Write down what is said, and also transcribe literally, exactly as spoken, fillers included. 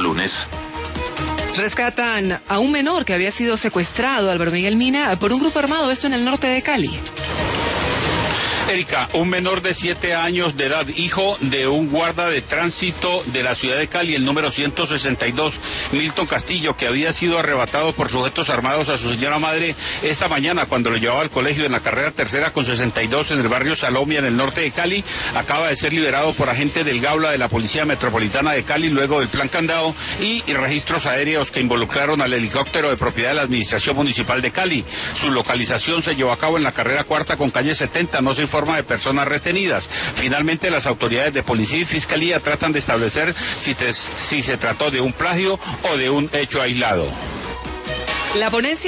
lunes. Rescatan a un menor que había sido secuestrado, Álvaro Miguel Mina, por un grupo armado, esto en el norte de Cali. Erika, un menor de siete años de edad, hijo de un guarda de tránsito de la ciudad de Cali, el número ciento sesenta y dos, Milton Castillo, que había sido arrebatado por sujetos armados a su señora madre esta mañana cuando lo llevaba al colegio en la carrera tercera con sesenta y dos en el barrio Salomia, en el norte de Cali, acaba de ser liberado por agentes del Gaula de la Policía Metropolitana de Cali luego del plan Candado y registros aéreos que involucraron al helicóptero de propiedad de la Administración Municipal de Cali. Su localización se llevó a cabo en la carrera cuarta con calle setenta, no se informa de personas retenidas. Finalmente, las autoridades de policía y fiscalía tratan de establecer si, te, si se trató de un plagio o de un hecho aislado. La ponencia